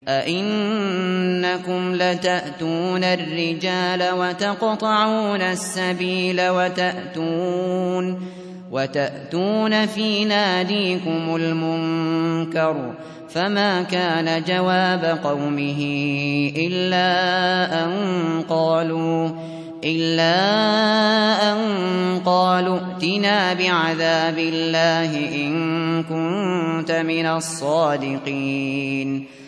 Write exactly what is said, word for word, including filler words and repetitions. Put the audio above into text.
أئنكم لتأتون الرجال وتقطعون السبيل وتأتون, وتأتون في ناديكم المنكر فما كان جواب قومه إلا أن قالوا إلا أن قالوا ائتنا بعذاب الله إن كنت من الصادقين